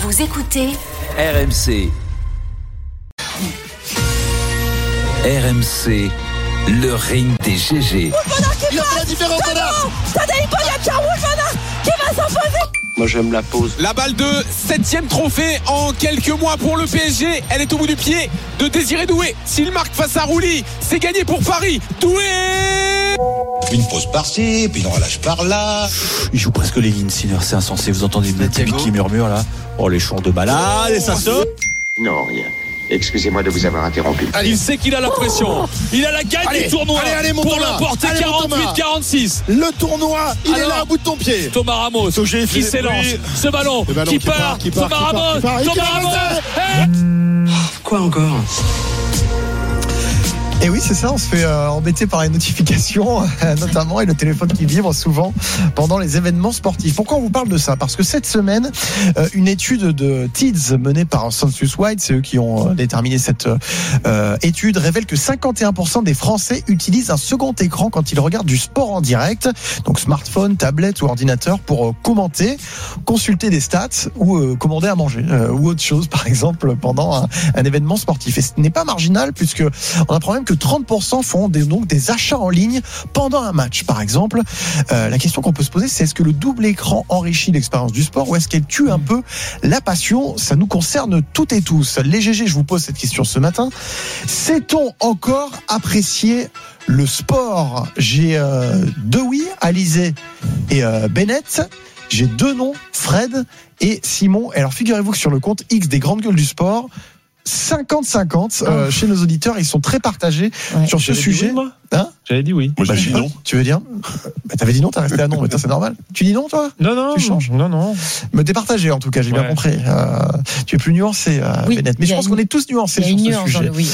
Vous écoutez RMC. RMC, le ring des GG. Il a fait la différence, qui va s'imposer. Moi j'aime la pause. La balle de 7e trophée en quelques mois pour le PSG. Elle est au bout du pied de Désiré Doué. S'il marque face à Rouli, c'est gagné pour Paris. Doué. Une pause par-ci, puis une relâche par-là. Il joue presque les lignes, Sinner, c'est insensé. Vous entendez une petite qui murmure là. Oh, les chants de balade, et ça sort. Non, rien. Excusez-moi de vous avoir interrompu. Allez. Il sait qu'il a la pression. Il a la gagne du tournoi. Allez, pour l'emporter 48-46. Le tournoi, il est là au bout de ton pied. Thomas Ramos qui s'élance. Ce ballon qui part. Thomas Ramos. Quoi encore ? Et oui, c'est ça, on se fait embêter par les notifications, notamment, et le téléphone qui vibre souvent pendant les événements sportifs. Pourquoi on vous parle de ça ? Parce que cette semaine, une étude de TIDS menée par Census White, c'est eux qui ont déterminé cette étude, révèle que 51% des Français utilisent un second écran quand ils regardent du sport en direct, donc smartphone, tablette ou ordinateur, pour commenter, consulter des stats ou commander à manger, ou autre chose, par exemple, pendant un événement sportif. Et ce n'est pas marginal, puisque on apprend même que 30% font donc des achats en ligne pendant un match, par exemple. La question qu'on peut se poser, c'est est-ce que le double écran enrichit l'expérience du sport ou est-ce qu'elle tue un peu la passion ? Ça nous concerne toutes et tous. Les GG, je vous pose cette question ce matin. Sait-on encore apprécier le sport ? J'ai deux oui, Alizé et Bennett. J'ai deux noms, Fred et Simon. Et alors figurez-vous que sur le compte X des grandes gueules du sport, 50-50 chez nos auditeurs, ils sont très partagés sur ce sujet. Oui, j'avais dit oui. Moi j'ai dit non. Tu veux dire ? T'avais dit non, t'as resté à non, mais c'est normal. Tu dis non, toi ? Non. Tu changes ? Non. Mais t'es partagé en tout cas, j'ai bien compris. Tu es plus nuancé, Bennett. Mais je pense qu'on est tous nuancés sur ce sujet. Oui.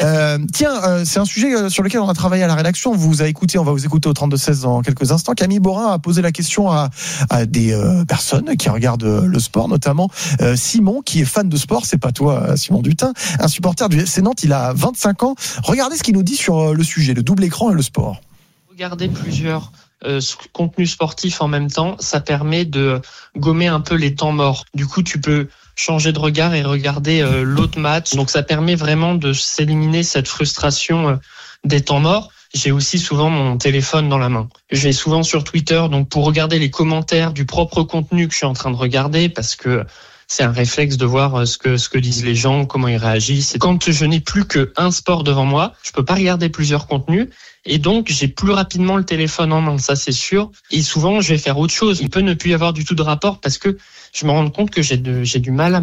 Tiens, c'est un sujet sur lequel on a travaillé à la rédaction. On va vous écouter au 32-16 dans quelques instants. Camille Borin a posé la question à des personnes qui regardent le sport, notamment Simon, qui est fan de sport. C'est pas toi, Simon Dutin, un supporter du FC Nantes. Il a 25 ans. Regardez ce qu'il nous dit sur le sujet, le double écran et le sport. Regarder plusieurs contenus sportifs en même temps, ça permet de gommer un peu les temps morts. Du coup, tu peux changer de regard et regarder l'autre match. Donc, ça permet vraiment de s'éliminer cette frustration des temps morts. J'ai aussi souvent mon téléphone dans la main. Je vais souvent sur Twitter, donc pour regarder les commentaires du propre contenu que je suis en train de regarder, parce que c'est un réflexe de voir ce que disent les gens, comment ils réagissent. Quand je n'ai plus qu'un sport devant moi, je peux pas regarder plusieurs contenus. Et donc, j'ai plus rapidement le téléphone en main, ça c'est sûr. Et souvent, je vais faire autre chose. Il peut ne plus y avoir du tout de rapport parce que je me rends compte que j'ai du mal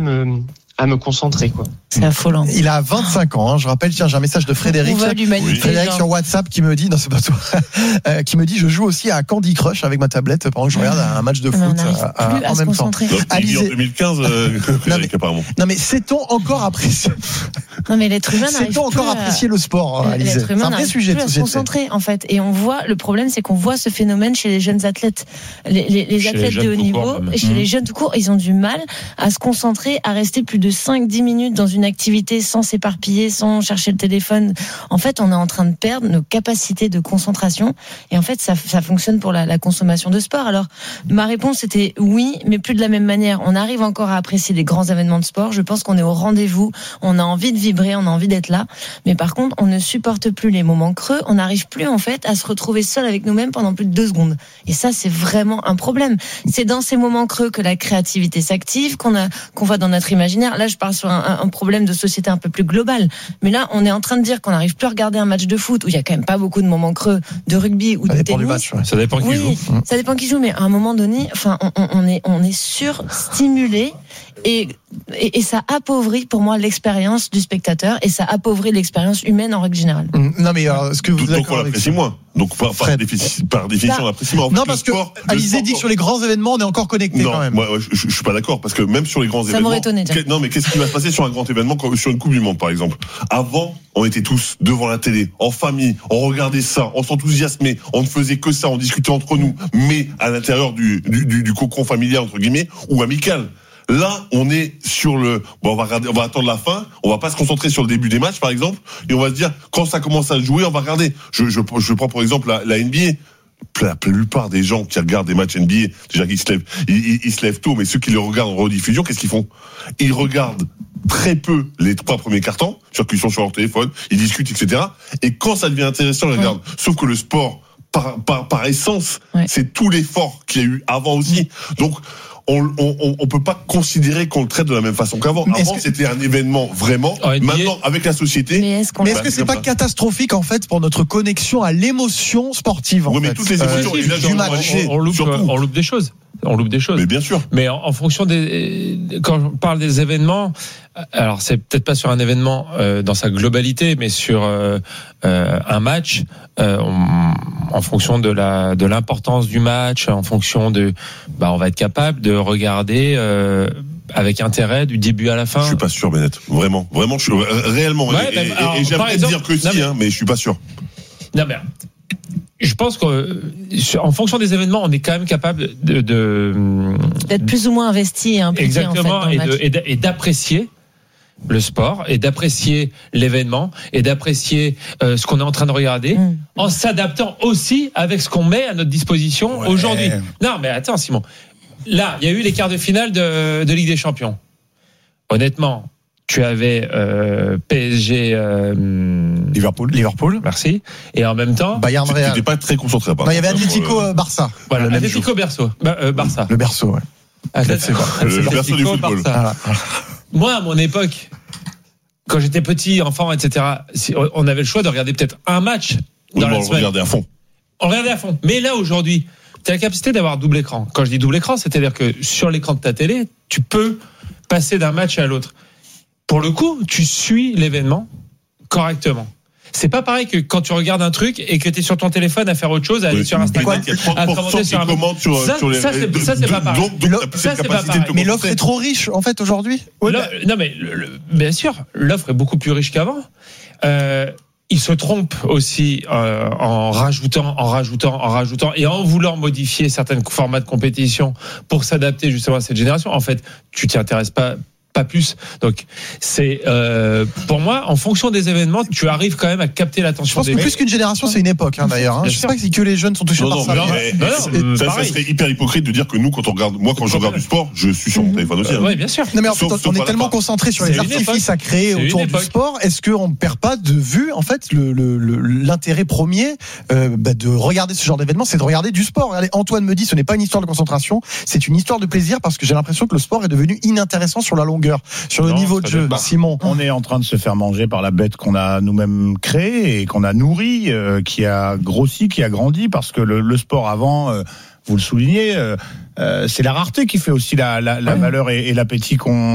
à me concentrer, quoi. C'est affolant. Il a 25 ans, je rappelle, tiens, j'ai un message de Frédéric. On va lui magnifier. Frédéric sur WhatsApp qui me dit, non, c'est pas toi, qui me dit, je joue aussi à Candy Crush avec ma tablette pendant que je regarde un match de foot en même temps. Il en 2015, Frédéric, apparemment. Non, mais sait-on encore apprécier Non, mais l'être humain n'arrive sait-on encore apprécier le sport, Alizé ? C'est un vrai sujet de société. Se concentrer, en fait. Et on voit, le problème, c'est qu'on voit ce phénomène chez les jeunes athlètes. Les athlètes de haut niveau, chez les jeunes tout court, ils ont du mal à se concentrer, à rester plus de 5-10 minutes dans une activité sans s'éparpiller, sans chercher le téléphone. En fait, on est en train de perdre nos capacités de concentration. Et en fait, ça fonctionne pour la consommation de sport. Alors, ma réponse était oui, mais plus de la même manière. On arrive encore à apprécier les grands événements de sport. Je pense qu'on est au rendez-vous. On a envie de vibrer, on a envie d'être là. Mais par contre, on ne supporte plus les moments creux. On n'arrive plus, en fait, à se retrouver seul avec nous-mêmes pendant plus de 2 secondes. Et ça, c'est vraiment un problème. C'est dans ces moments creux que la créativité s'active, qu'on voit dans notre imaginaire. Là, je parle sur un problème de société un peu plus global. Mais là, on est en train de dire qu'on n'arrive plus à regarder un match de foot où il y a quand même pas beaucoup de moments creux de rugby ou de tennis. Match, Ça dépend qui joue. Ça dépend qui joue, mais à un moment donné, enfin, on est surstimulé et ça appauvrit pour moi l'expérience du spectateur et ça appauvrit l'expérience humaine en règle générale. Non, mais ce que vous donc on l'apprécie moins. Donc par définition, on l'apprécie moins. Non, parce que Alizé dit que sur les grands événements, on est encore connecté quand même. Moi, je suis pas d'accord parce que même sur les grands événements. Ça m'aurait étonné. Non, mais qu'est-ce qui va se passer sur un grand événement, sur une Coupe du Monde par exemple ? Avant, on était tous devant la télé, en famille, on regardait ça, on s'enthousiasmait, on ne faisait que ça, on discutait entre nous, mais à l'intérieur du cocon familial entre guillemets ou amical. Là, on est sur on va attendre la fin. On va pas se concentrer sur le début des matchs, par exemple, et on va se dire quand ça commence à jouer, on va regarder. Je prends pour exemple la NBA. la plupart des gens qui regardent des matchs NBA, déjà qu'ils se lèvent tôt, mais ceux qui les regardent en rediffusion, qu'est-ce qu'ils font? Ils regardent très peu les 3 premiers quarts-temps, c'est-à-dire qu'ils sont sur leur téléphone, ils discutent, etc. Et quand ça devient intéressant, ils regardent. Sauf que le sport, par essence, c'est tout l'effort qu'il y a eu avant aussi. Donc, on peut pas considérer qu'on le traite de la même façon qu'avant. Avant, c'était un événement vraiment. Maintenant, avec la société. Mais est-ce que c'est pas catastrophique, en fait, pour notre connexion à l'émotion sportive, en fait? Mais toutes les émotions, on loupe des choses. Mais bien sûr. Mais en fonction quand on parle des événements, alors c'est peut-être pas sur un événement dans sa globalité, mais sur un match, en fonction de l'importance du match, en fonction on va être capable de regarder avec intérêt du début à la fin. Je suis pas sûr, Bennett. Vraiment, je suis réellement. Et j'aimerais dire que mais je suis pas sûr. Non mais. Je pense qu'en fonction des événements, on est quand même capable d'être plus ou moins investi et impliqué. Exactement, en fait, dans le match. et d'apprécier le sport, et d'apprécier l'événement, et d'apprécier ce qu'on est en train de regarder, en s'adaptant aussi avec ce qu'on met à notre disposition aujourd'hui. Non, mais attends, Simon. Là, il y a eu les quarts de finale de Ligue des Champions. Honnêtement, tu avais PSG Liverpool. Merci. Et en même temps, Bayern Real. Tu n'étais pas très concentré. Il y avait Atlético Barça. Voilà, Atlético Barça. Le berceau, ouais. Le berceau du football. Moi, à mon époque, quand j'étais petit, enfant, etc., on avait le choix de regarder peut-être un match dans la semaine. On regardait à fond. Mais là, aujourd'hui, tu as la capacité d'avoir double écran. Quand je dis double écran, c'est-à-dire que sur l'écran de ta télé, tu peux passer d'un match à l'autre. Pour le coup, tu suis l'événement correctement. C'est pas pareil que quand tu regardes un truc et que tu es sur ton téléphone à faire autre chose, à aller sur Instagram, à commenter sur un sur les. Ça, c'est pas pareil. Ça, c'est pas pareil. Mais l'offre est trop riche, en fait, aujourd'hui. Non, mais bien sûr, l'offre est beaucoup plus riche qu'avant. Il se trompe aussi en rajoutant et en voulant modifier certains formats de compétition pour s'adapter justement à cette génération. En fait, tu t'y intéresses pas plus. Donc c'est pour moi, en fonction des événements, tu arrives quand même à capter l'attention. Je pense que plus qu'une génération, c'est une époque, d'ailleurs. Je sais pas si que les jeunes sont touchés par ça. Ça serait hyper hypocrite de dire que nous, quand je regarde du sport, je suis sur mon téléphone aussi. Oui, bien sûr. Non, mais en fait, on est tellement concentré sur les artifices à créer autour du sport. Est-ce qu'on perd pas de vue, en fait, l'intérêt premier de regarder ce genre d'événement, c'est de regarder du sport. Regardez, Antoine me dit, ce n'est pas une histoire de concentration, c'est une histoire de plaisir, parce que j'ai l'impression que le sport est devenu inintéressant sur la longueur. Sur le niveau de jeu, Simon. On est en train de se faire manger par la bête qu'on a nous-mêmes créée et qu'on a nourrie, qui a grossi, qui a grandi, parce que le sport avant, vous le soulignez, c'est la rareté qui fait aussi la valeur et l'appétit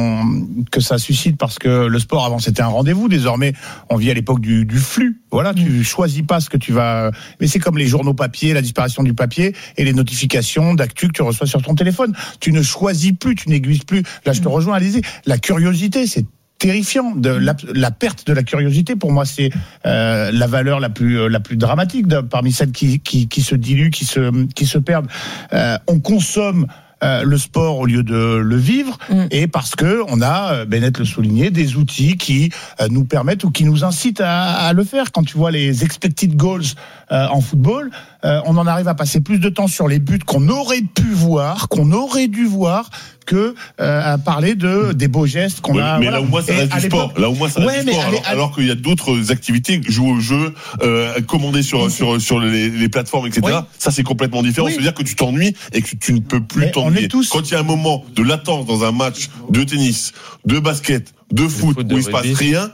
que ça suscite, parce que le sport avant c'était un rendez-vous. Désormais, on vit à l'époque du flux. Voilà, tu choisis pas ce que tu vas. Mais c'est comme les journaux papier, la disparition du papier et les notifications d'actu que tu reçois sur ton téléphone. Tu ne choisis plus, tu n'aiguises plus. Là, je te rejoins, Alizé. La curiosité, c'est terrifiant. La perte de la curiosité, pour moi, c'est la valeur la plus dramatique parmi celles qui se diluent, qui se perdent. On consomme le sport au lieu de le vivre, et parce que on a, Bennett le soulignait, des outils qui nous permettent ou qui nous incitent à le faire. Quand tu vois les expected goals en football, on en arrive à passer plus de temps sur les buts qu'on aurait pu voir, qu'on aurait dû voir, que à parler des beaux gestes qu'on a. Mais là au moins ça reste du sport. Là au moins ça reste du sport. Alors qu'il y a d'autres activités, jouer au jeu, commander sur les plateformes, etc. Oui. Ça c'est complètement différent. Ça veut dire que tu t'ennuies et que tu ne peux plus t'ennuyer. Quand il y a un moment de latence dans un match de tennis, de basket, de foot où il se passe rien,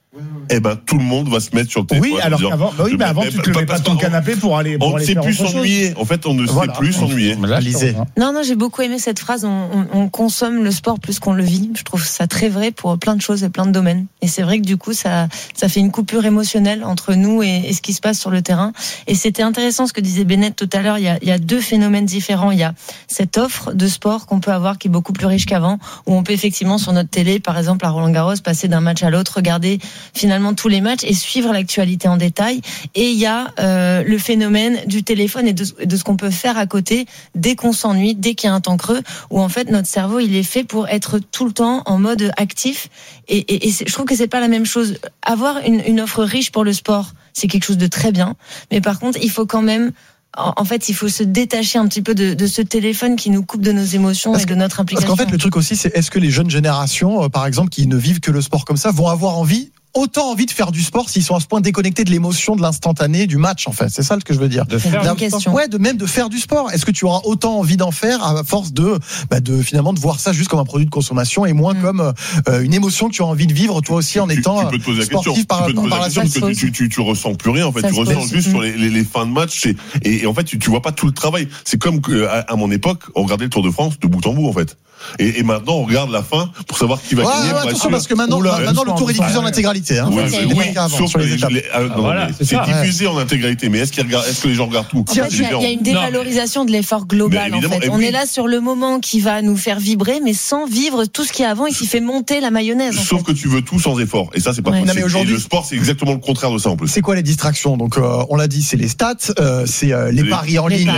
eh ben tout le monde va se mettre sur le téléphone. Oui, alors qu'avant, mais avant tu te levais pas de ton canapé pour aller. On ne sait plus s'ennuyer. En fait, on ne sait plus s'ennuyer. Non, j'ai beaucoup aimé cette phrase. On consomme le sport plus qu'on le vit. Je trouve ça très vrai pour plein de choses et plein de domaines. Et c'est vrai que du coup, ça fait une coupure émotionnelle entre nous et ce qui se passe sur le terrain. Et c'était intéressant ce que disait Bennett tout à l'heure. Il y a deux phénomènes différents. Il y a cette offre de sport qu'on peut avoir qui est beaucoup plus riche qu'avant, où on peut effectivement sur notre télé, par exemple à Roland-Garros, passer d'un match à l'autre, regarder finalement tous les matchs et suivre l'actualité en détail. Et il y a le phénomène du téléphone et de ce qu'on peut faire à côté dès qu'on s'ennuie, dès qu'il y a un temps creux, où en fait notre cerveau il est fait pour être tout le temps en mode actif. Et je trouve que c'est pas la même chose. Avoir une offre riche pour le sport, c'est quelque chose de très bien. Mais par contre, il faut quand même en fait, il faut se détacher un petit peu de ce téléphone qui nous coupe de nos émotions et de notre implication. Parce qu'en fait, le truc aussi, c'est est-ce que les jeunes générations, par exemple, qui ne vivent que le sport comme ça, vont avoir autant envie de faire du sport s'ils sont à ce point déconnectés de l'émotion, de l'instantané, du match, en fait. C'est ça ce que je veux dire. De faire une question. Ouais, de faire du sport. Est-ce que tu auras autant envie d'en faire à force de finalement de voir ça juste comme un produit de consommation et moins comme une émotion que tu as envie de vivre toi aussi en étant sportif par la question tu ressens plus rien en fait. Tu ressens juste sur les fins de match et en fait tu vois pas tout le travail. C'est comme à mon époque, on regardait le Tour de France de bout en bout en fait. Et maintenant on regarde la fin pour savoir qui va gagner. Attention parce que maintenant le Tour est diffusé en intégralité. Oui, sauf c'est diffusé en intégralité. Mais est-ce que les gens regardent tout? Il y a une dévalorisation de l'effort global en fait. On est là sur le moment qui va nous faire vibrer, mais sans vivre tout ce qui est avant et qui fait monter la mayonnaise. Sauf que tu veux tout sans effort. Et ça c'est pas possible. Et le sport c'est exactement le contraire de ça en plus. C'est quoi les distractions? Donc on l'a dit, c'est les stats, c'est les paris en ligne,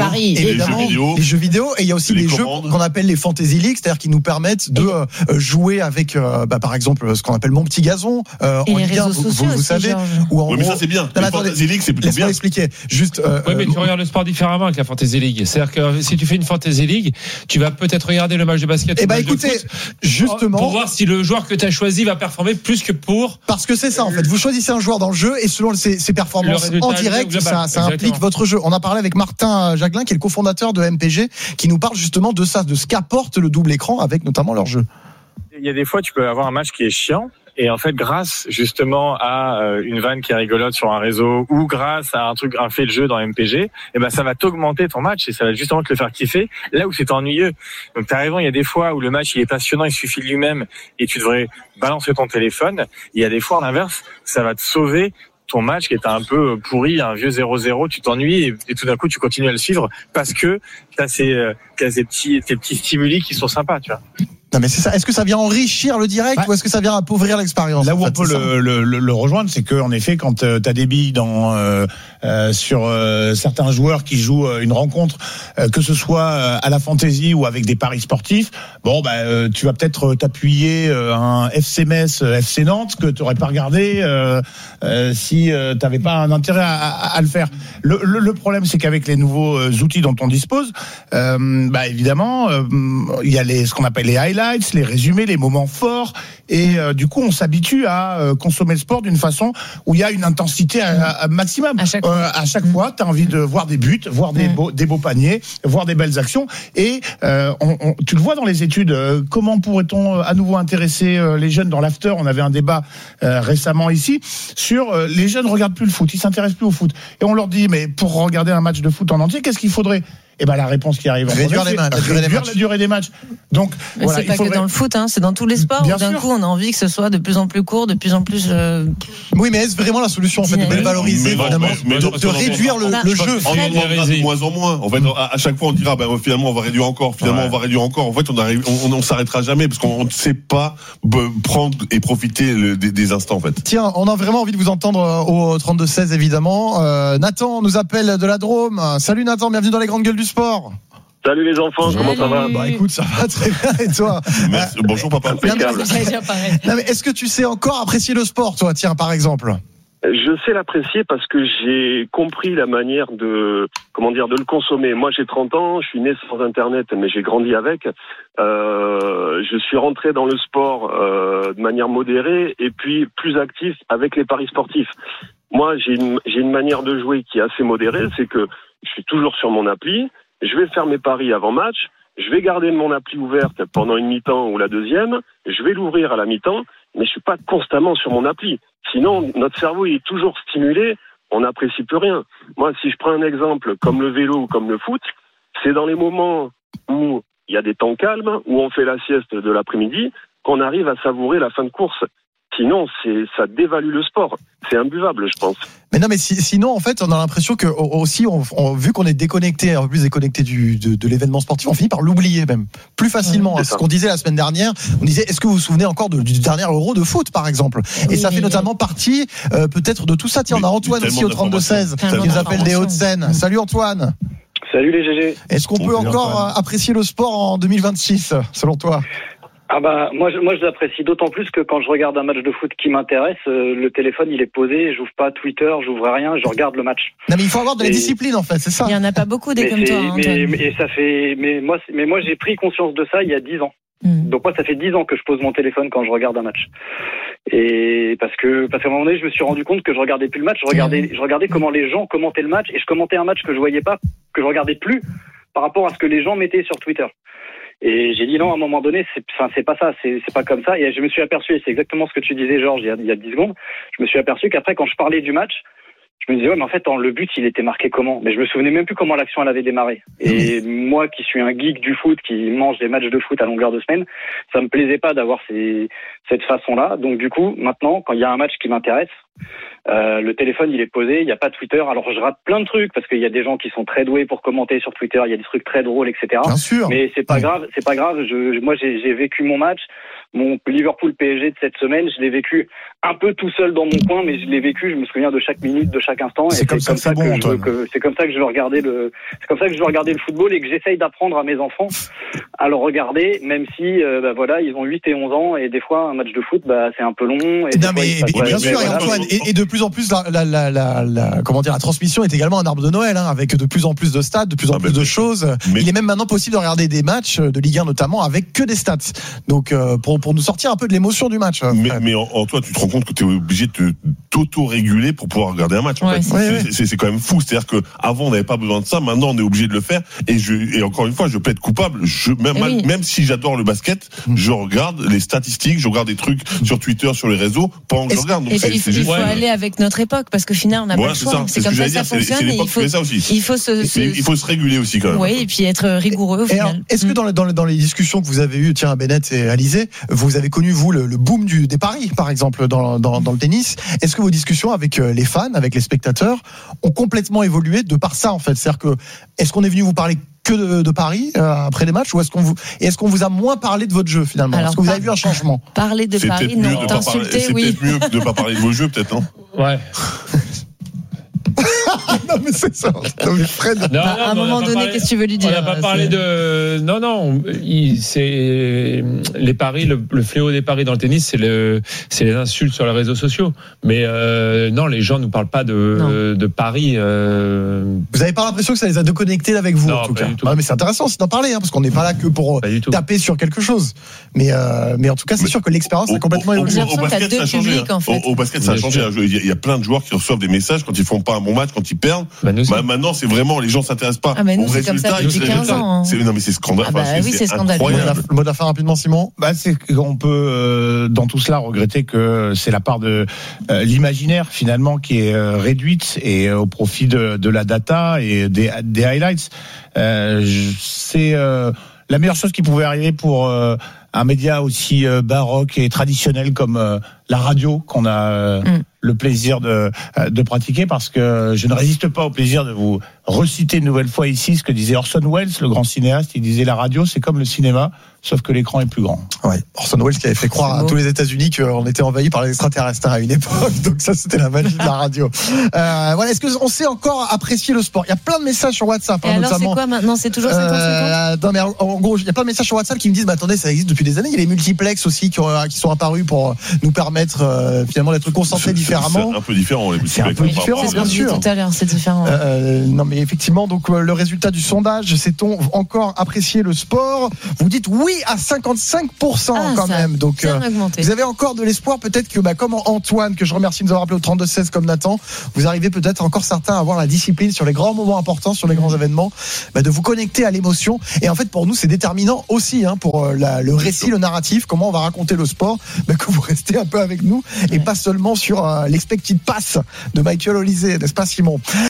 les jeux vidéo, et il y a aussi les jeux qu'on appelle les fantasy league, c'est-à-dire qui nous permettent de jouer avec par exemple ce qu'on appelle Mon Petit Gazon en Ligue 1, vous savez, ou en mais ça c'est bien. La Fantasy League c'est plutôt bien. Laisse-moi expliquer. Juste oui, mais tu regardes le sport différemment avec la Fantasy League. C'est-à-dire que si tu fais une Fantasy League, tu vas peut-être regarder le match de basket. Écoutez, justement, pour voir si le joueur que tu as choisi va performer plus que pour. Parce que c'est ça en fait. Vous choisissez un joueur dans le jeu et selon ses performances en direct, ça implique votre jeu. On a parlé avec Martin Jacquelin, qui est le cofondateur de MPG, qui nous parle justement de ça, de ce qu'apporte le double écran avec notamment leur jeu. Il y a des fois, tu peux avoir un match qui est chiant. Et en fait, grâce justement à une vanne qui est rigolote sur un réseau ou grâce à un fait de jeu dans MPG, ça va t'augmenter ton match et ça va justement te le faire kiffer là où c'est ennuyeux. Donc t'as raison, il y a des fois où le match il est passionnant, il suffit de lui-même et tu devrais balancer ton téléphone. Il y a des fois, à l'inverse, ça va te sauver ton match qui est un peu pourri, un vieux 0-0, tu t'ennuies et tout d'un coup tu continues à le suivre parce que t'as tes petits stimuli qui sont sympas, tu vois. Non mais c'est ça. Est-ce que ça vient enrichir le direct ou est-ce que ça vient appauvrir l'expérience? Là où on peut le rejoindre, c'est que en effet, quand t'as des billes sur certains joueurs qui jouent une rencontre, que ce soit à la fantaisie ou avec des paris sportifs, tu vas peut-être t'appuyer un FC Metz, FC Nantes que tu n'aurais pas regardé si t'avais pas un intérêt à le faire. Le problème, c'est qu'avec les nouveaux outils dont on dispose, évidemment, il y a ce qu'on appelle les highlights, les résumés, les moments forts, et du coup on s'habitue à consommer le sport d'une façon où il y a une intensité à maximum. À chaque fois, tu as envie de voir des buts, voir des beaux paniers, voir des belles actions, et tu le vois dans les études. Comment pourrait-on à nouveau intéresser les jeunes dans l'after? On avait un débat récemment ici sur les jeunes ne regardent plus le foot, ils s'intéressent plus au foot, et on leur dit mais pour regarder un match de foot en entier, qu'est-ce qu'il faudrait? La réponse qui arrive, réduire la durée des matchs. Donc, mais voilà, c'est pas que dans le foot, c'est dans tous les sports. D'un coup, on a envie que ce soit de plus en plus court, de plus en plus. Oui, mais est-ce vraiment la solution en fait de valoriser, de réduire le jeu? On en regarde de moins en moins. En fait, à chaque fois, on dira finalement on va réduire encore. On va réduire encore. En fait, on s'arrêtera jamais parce qu'on ne sait pas prendre et profiter des instants en fait. Tiens, on a vraiment envie de vous entendre au 32-16 évidemment. Nathan nous appelle de la Drôme. Salut Nathan, bienvenue dans les grandes gueules du sport. Salut les enfants, comment ça va? Écoute, ça va très bien, et toi? Merci. Bonjour papa. Mais est-ce que tu sais encore apprécier le sport, toi, tiens, par exemple? Je sais l'apprécier parce que j'ai compris la manière de le consommer. Moi, j'ai 30 ans, je suis né sans Internet, mais j'ai grandi avec. Je suis rentré dans le sport de manière modérée et puis plus actif avec les paris sportifs. Moi, j'ai une manière de jouer qui est assez modérée, c'est que je suis toujours sur mon appli, je vais faire mes paris avant match, je vais garder mon appli ouverte pendant une mi-temps ou la deuxième, je vais l'ouvrir à la mi-temps, mais je suis pas constamment sur mon appli. Sinon, notre cerveau il est toujours stimulé, on n'apprécie plus rien. Moi, si je prends un exemple comme le vélo ou comme le foot, c'est dans les moments où il y a des temps calmes, où on fait la sieste de l'après-midi, qu'on arrive à savourer la fin de course. Sinon, ça dévalue le sport. C'est imbuvable, je pense. Mais non, mais sinon, en fait, on a l'impression que aussi, vu qu'on est déconnecté, un peu plus déconnecté de l'événement sportif, on finit par l'oublier même plus facilement. Ce qu'on disait la semaine dernière, on disait, est-ce que vous vous souvenez encore du dernier Euro de foot, par exemple? Et ça fait notamment partie, peut-être, de tout ça. Tiens, on a Antoine aussi au 32-16 qui nous appelle des Hauts-de-Seine. Salut Antoine. Salut les GG. Est-ce qu'on peut encore apprécier le sport en 2026, selon toi? Ah bah moi je l'apprécie d'autant plus que quand je regarde un match de foot qui m'intéresse, le téléphone il est posé, j'ouvre pas Twitter, j'ouvre rien, je regarde le match. Non mais il faut avoir de la discipline en fait, c'est ça. Il y en a pas beaucoup des comme toi. Mais moi j'ai pris conscience de ça il y a 10 ans. Donc moi ça fait 10 ans que je pose mon téléphone quand je regarde un match. Et parce qu'à un moment donné je me suis rendu compte que je regardais plus le match, je regardais comment les gens commentaient le match et je commentais un match que je voyais pas, que je regardais plus par rapport à ce que les gens mettaient sur Twitter. Et j'ai dit non, à un moment donné, c'est pas ça, c'est pas comme ça. Et je me suis aperçu, et c'est exactement ce que tu disais, Georges, il y a 10 secondes, je me suis aperçu qu'après, quand je parlais du match, je me disais, ouais, mais en fait, le but, il était marqué comment? Mais je me souvenais même plus comment l'action, elle avait démarré. Et moi, qui suis un geek du foot, qui mange des matchs de foot à longueur de semaine, ça me plaisait pas d'avoir cette façon-là. Donc, du coup, maintenant, quand il y a un match qui m'intéresse, le téléphone il est posé, il n'y a pas Twitter. Alors je rate plein de trucs parce qu'il y a des gens qui sont très doués pour commenter sur Twitter, il y a des trucs très drôles, etc. Bien sûr. Mais c'est pas grave. Moi j'ai vécu mon match, mon Liverpool PSG de cette semaine, je l'ai vécu un peu tout seul dans mon coin, mais je l'ai vécu, je me souviens de chaque minute, de chaque instant. C'est comme ça que je veux regarder le football et que j'essaye d'apprendre à mes enfants à le regarder, même si ils ont 8 et 11 ans et des fois un match de foot c'est un peu long. Et bien sûr, Antoine, et de plus en plus la transmission est également un arbre de Noël, avec de plus en plus de stades, de plus en plus de choses. Il est même maintenant possible de regarder des matchs de Ligue 1 notamment avec que des stats. Donc pour nous sortir un peu de l'émotion du match. Mais en toi, tu te rends compte que tu es obligé de t'auto-réguler pour pouvoir regarder un match. C'est quand même fou. C'est-à-dire que avant on n'avait pas besoin de ça, maintenant on est obligé de le faire. Et encore une fois, je plaide coupable. Même si j'adore le basket, je regarde les statistiques, je regarde des trucs sur Twitter, sur les réseaux pendant que je regarde. Donc il faut aller avec notre époque parce qu'au final on n'a pas le choix. C'est comme ça que ça fonctionne. Il faut se réguler aussi quand même. Oui, et puis être rigoureux au final. Est-ce que dans les discussions que vous avez eues, Bennett et Alizé, vous avez connu vous le boom des paris par exemple dans le tennis? Est-ce que vos discussions avec les fans, avec les spectateurs ont complètement évolué de par ça en fait? C'est-à-dire que est-ce qu'on est venu vous parler que de paris après les matchs, ou est-ce qu'on vous a moins parlé de votre jeu finalement? Est-ce que vous avez vu un changement? Parler de paris, non, t'insulter, oui. C'est peut-être mieux de ne pas parler de vos jeux, peut-être, non? Ouais. Non mais c'est ça. Non, mais Fred. À un moment donné, qu'est-ce que tu veux lui dire? On n'a pas parlé de. Non. C'est les paris, le fléau des paris dans le tennis, c'est les insultes sur les réseaux sociaux. Mais non, les gens ne nous parlent pas de paris. Vous n'avez pas l'impression que ça les a déconnectés avec vous, en tout cas? Mais c'est intéressant aussi d'en parler, parce qu'on n'est pas là que pour taper sur quelque chose. Mais en tout cas, c'est sûr que l'expérience a complètement évolué. Au basket, ça a changé. Au basket, ça a changé. Il y a plein de joueurs qui reçoivent des messages quand ils font pas un bon match, quand ils perdent. Maintenant, c'est vraiment, les gens s'intéressent pas aux résultats. Non, mais c'est scandaleux. C'est scandaleux. Le mot de la fin rapidement, Simon. C'est qu'on peut, dans tout cela, regretter que c'est la part de l'imaginaire, finalement, qui est réduite et au profit de la data et des highlights. C'est la meilleure chose qui pouvait arriver pour un média aussi baroque et traditionnel comme la radio qu'on a le plaisir de pratiquer, parce que je ne résiste pas au plaisir de vous reciter une nouvelle fois ici ce que disait Orson Welles, le grand cinéaste. Il disait: la radio, c'est comme le cinéma, sauf que l'écran est plus grand. Ouais, Orson Welles qui avait fait croire à tous les États-Unis qu'on était envahis par les extraterrestres à une époque. Donc ça, c'était la magie de la radio. Voilà, est-ce qu'on sait encore apprécier le sport? Il y a plein de messages sur WhatsApp. Et alors, notamment, c'est quoi maintenant? C'est toujours 50-50? Non, mais en gros, il y a plein de messages sur WhatsApp qui me disent: bah attendez, ça existe depuis des années. Il y a les multiplex aussi qui sont apparus pour nous permettre finalement d'être concentrés différemment. C'est un peu différent, les multiplex. C'est un peu différent, bien sûr. Tout à l'heure, c'est différent. Non, mais effectivement, donc le résultat du sondage, sait-on encore apprécier le sport? Vous dites oui à 55% quand même. Donc vous avez encore de l'espoir, peut-être que comme Antoine, que je remercie de nous avoir appelé au 32-16 comme Nathan, vous arrivez peut-être encore certains à avoir la discipline sur les grands moments importants, sur les grands événements, de vous connecter à l'émotion. Et en fait, pour nous, c'est déterminant aussi pour le récit, le narratif, comment on va raconter le sport, que vous restez un peu avec nous et pas seulement sur l'expected pass de Michael Olise, n'est-ce pas, Simon?